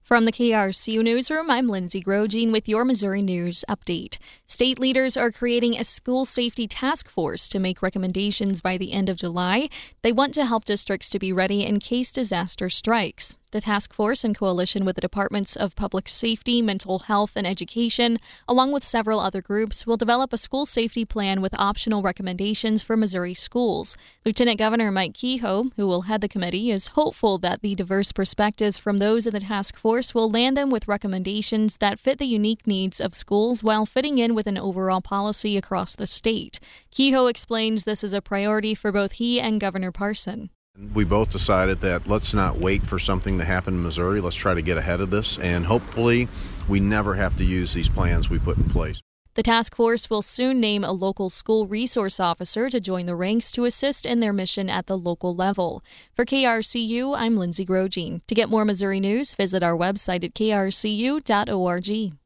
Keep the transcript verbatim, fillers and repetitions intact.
From the K R C U Newsroom, I'm Lindsay Grogine with your Missouri News Update. State leaders are creating a school safety task force to make recommendations by the end of July. They want to help districts to be ready in case disaster strikes. The task force, in coalition with the Departments of Public Safety, Mental Health, and Education, along with several other groups, will develop a school safety plan with optional recommendations for Missouri schools. Lieutenant Governor Mike Kehoe, who will head the committee, is hopeful that the diverse perspectives from those in the task force will land them with recommendations that fit the unique needs of schools while fitting in with an overall policy across the state. Kehoe explains this is a priority for both he and Governor Parson. We both decided that let's not wait for something to happen in Missouri. Let's try to get ahead of this, and hopefully we never have to use these plans we put in place. The task force will soon name a local school resource officer to join the ranks to assist in their mission at the local level. For K R C U, I'm Lindsay Grogine. To get more Missouri news, visit our website at k r c u dot org.